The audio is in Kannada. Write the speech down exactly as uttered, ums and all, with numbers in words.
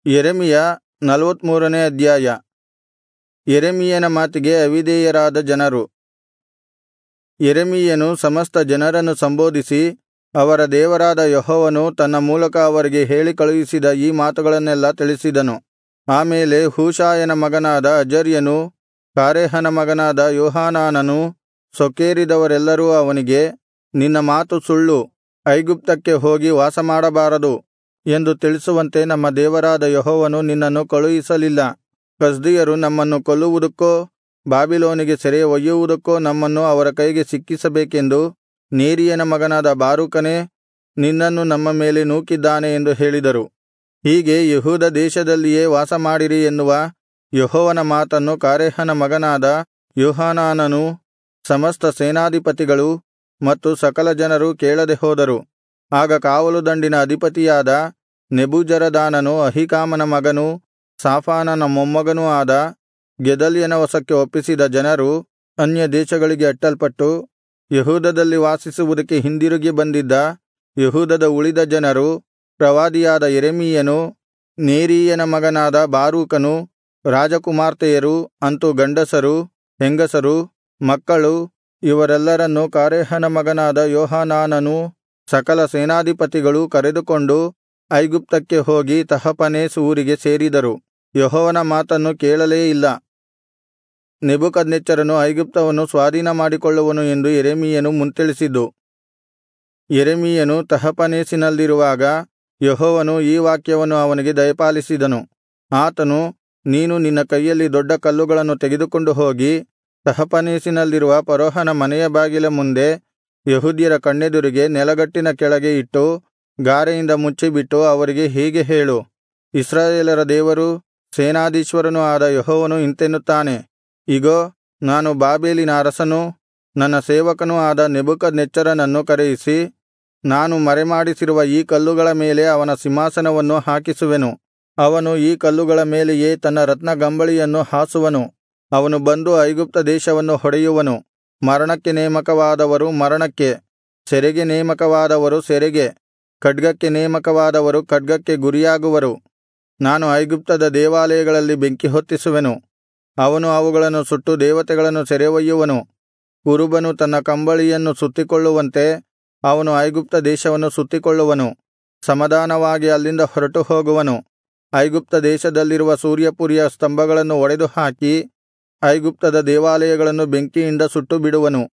ಯೆರೆಮೀಯ ನಲ್ವತ್ತಮೂರನೇ ಅಧ್ಯಾಯ. ಯೆರೆಮೀಯನ ಮಾತಿಗೆ ಅವಿಧೇಯರಾದ ಜನರು. ಯೆರೆಮೀಯನು ಸಮಸ್ತ ಜನರನ್ನು ಸಂಬೋಧಿಸಿ, ಅವರ ದೇವರಾದ ಯೆಹೋವನು ತನ್ನ ಮೂಲಕ ಅವರಿಗೆ ಹೇಳಿ ಕಳುಹಿಸಿದ ಈ ಮಾತುಗಳನ್ನೆಲ್ಲಾ ತಿಳಿಸಿದನು. ಆಮೇಲೆ ಹೂಷಾಯನ ಮಗನಾದ ಅಜರ್ಯನೂ ಕಾರೇಹನ ಮಗನಾದ ಯೋಹಾನಾನನೂ ಸೊಕ್ಕೇರಿದವರೆಲ್ಲರೂ ಅವನಿಗೆ, ನಿನ್ನ ಮಾತು ಸುಳ್ಳು, ಐಗುಪ್ತಕ್ಕೆ ಹೋಗಿ ವಾಸಮಾಡಬಾರದು ಎಂದು ತಿಳಿಸುವಂತೆ ನಮ್ಮ ದೇವರಾದ ಯೆಹೋವನು ನಿನ್ನನ್ನು ಕಳುಹಿಸಲಿಲ್ಲ. ಕಸ್ದೀಯರು ನಮ್ಮನ್ನು ಕೊಲ್ಲುವುದಕ್ಕೋ ಬಾಬಿಲೋನಿಗೆ ಸೆರೆ ಒಯ್ಯುವುದಕ್ಕೋ ನಮ್ಮನ್ನು ಅವರ ಕೈಗೆ ಸಿಕ್ಕಿಸಬೇಕೆಂದು ನೇರೀಯನ ಮಗನಾದ ಬಾರೂಕನೇ ನಿನ್ನನ್ನು ನಮ್ಮ ಮೇಲೆ ನೂಕಿದ್ದಾನೆ ಎಂದು ಹೇಳಿದರು. ಹೀಗೆ ಯೆಹೂದ ದೇಶದಲ್ಲಿಯೇ ವಾಸಮಾಡಿರಿ ಎನ್ನುವ ಯೆಹೋವನ ಮಾತನ್ನು ಕಾರೇಹನ ಮಗನಾದ ಯೋಹಾನಾನನೂ ಸಮಸ್ತ ಸೇನಾಧಿಪತಿಗಳೂ ಮತ್ತು ಸಕಲ ಜನರೂ ಕೇಳದೆ ಹೋದರು. ಆಗ ಕಾವಲುದಂಡಿನ ಅಧಿಪತಿಯಾದ ನೆಬೂಜರದಾನನು ಅಹೀಕಾಮನ ಮಗನೂ ಶಾಫಾನನ ಮೊಮ್ಮಗನೂ ಆದ ಗೆದಲ್ಯನ ವಶಕ್ಕೆ ಒಪ್ಪಿಸಿದ ಜನರು ಅನ್ಯದೇಶಗಳಿಗೆ ಅಟ್ಟಲ್ಪಟ್ಟು ಯೆಹೂದದಲ್ಲಿ ವಾಸಿಸುವುದಕ್ಕೆ ಹಿಂದಿರುಗಿ ಬಂದಿದ್ದ ಯೆಹೂದದ ಉಳಿದ ಜನರು, ಪ್ರವಾದಿಯಾದ ಯೆರೆಮೀಯನೂ ನೇರೀಯನ ಮಗನಾದ ಬಾರೂಕನೂ ರಾಜಕುಮಾರ್ತೆಯರು, ಅಂತು ಗಂಡಸರು, ಹೆಂಗಸರು, ಮಕ್ಕಳು ಇವರೆಲ್ಲರನ್ನೂ ಕಾರೇಹನ ಮಗನಾದ ಯೋಹಾನಾನನೂ ಸಕಲ ಸೇನಾಧಿಪತಿಗಳೂ ಕರೆದುಕೊಂಡು ಐಗುಪ್ತಕ್ಕೆ ಹೋಗಿ ತಹಪನೇಸ್ ಊರಿಗೆ ಸೇರಿದರು. ಯೆಹೋವನ ಮಾತನ್ನು ಕೇಳಲೇ ಇಲ್ಲ. ನೆಬೂಕದ್ನೆಚ್ಚರನು ಐಗುಪ್ತವನ್ನು ಸ್ವಾಧೀನಮಾಡಿಕೊಳ್ಳುವನು ಎಂದು ಯೆರೆಮೀಯನು ಮುಂತಿಳಿಸಿದ್ದು. ಯೆರೆಮೀಯನು ತಹಪನೇಸಿನಲ್ಲಿರುವಾಗ ಯೆಹೋವನು ಈ ವಾಕ್ಯವನ್ನು ಅವನಿಗೆ ದಯಪಾಲಿಸಿದನು. ಆತನು, ನೀನು ನಿನ್ನ ಕೈಯಲ್ಲಿ ದೊಡ್ಡ ಕಲ್ಲುಗಳನ್ನು ತೆಗೆದುಕೊಂಡು ಹೋಗಿ ತಹಪನೇಸಿನಲ್ಲಿರುವ ಫರೋಹನ ಮನೆಯ ಬಾಗಿಲ ಮುಂದೆ ಯೆಹೂದ್ಯರ ಕಣ್ಣೆದುರಿಗೆ ನೆಲಗಟ್ಟಿನ ಕೆಳಗೆ ಇಟ್ಟು ಗಾರೆಯಿಂದ ಮುಚ್ಚಿಬಿಟ್ಟು ಅವರಿಗೆ ಹೀಗೆ ಹೇಳು, ಇಸ್ರಾಯೇಲರ ದೇವರೂ ಸೇನಾಧೀಶ್ವರನೂ ಆದ ಯೆಹೋವನು ಇಂತೆನ್ನುತ್ತಾನೆ, ಇಗೋ, ನಾನು ಬಾಬೆಲಿನ ಅರಸನೂ ನನ್ನ ಸೇವಕನೂ ಆದ ನೆಬೂಕದ್ನೆಚ್ಚರನನ್ನು ಕರೆಯಿಸಿ, ನಾನು ಮರೆಮಾಡಿಸಿರುವ ಈ ಕಲ್ಲುಗಳ ಮೇಲೆ ಅವನ ಸಿಂಹಾಸನವನ್ನು ಹಾಕಿಸುವೆನು. ಅವನು ಈ ಕಲ್ಲುಗಳ ಮೇಲೆಯೇ ತನ್ನ ರತ್ನಗಂಬಳಿಯನ್ನು ಹಾಸುವನು. ಅವನು ಬಂದು ಐಗುಪ್ತ ದೇಶವನ್ನು ಹೊಡೆಯುವನು. ಮರಣಕ್ಕೆ ನೇಮಕವಾದವರು ಮರಣಕ್ಕೆ, ಸೆರೆಗೆ ನೇಮಕವಾದವರು ಸೆರೆಗೆ, ಖಡ್ಗಕ್ಕೆ ನೇಮಕವಾದವರು ಖಡ್ಗಕ್ಕೆ ಗುರಿಯಾಗುವರು. ನಾನು ಐಗುಪ್ತದ ದೇವಾಲಯಗಳಲ್ಲಿ ಬೆಂಕಿ ಹೊತ್ತಿಸುವೆನು. ಅವನು ಅವುಗಳನ್ನು ಸುಟ್ಟು ದೇವತೆಗಳನ್ನು ಸೆರೆ ಒಯ್ಯುವನು. ಕುರುಬನು ತನ್ನ ಕಂಬಳಿಯನ್ನು ಸುತ್ತಿಕೊಳ್ಳುವಂತೆ ಅವನು ಐಗುಪ್ತ ದೇಶವನ್ನು ಸುತ್ತಿಕೊಳ್ಳುವನು. ಸಮಾಧಾನವಾಗಿ ಅಲ್ಲಿಂದ ಹೊರಟು ಹೋಗುವನು. ಐಗುಪ್ತ ದೇಶದಲ್ಲಿರುವ ಸೂರ್ಯಪುರಿಯ ಸ್ತಂಭಗಳನ್ನು ಒಡೆದುಹಾಕಿ ಐಗುಪ್ತದ ದೇವಾಲಯಗಳನ್ನು ಬೆಂಕಿಯಿಂದ ಸುಟ್ಟುಬಿಡುವನು.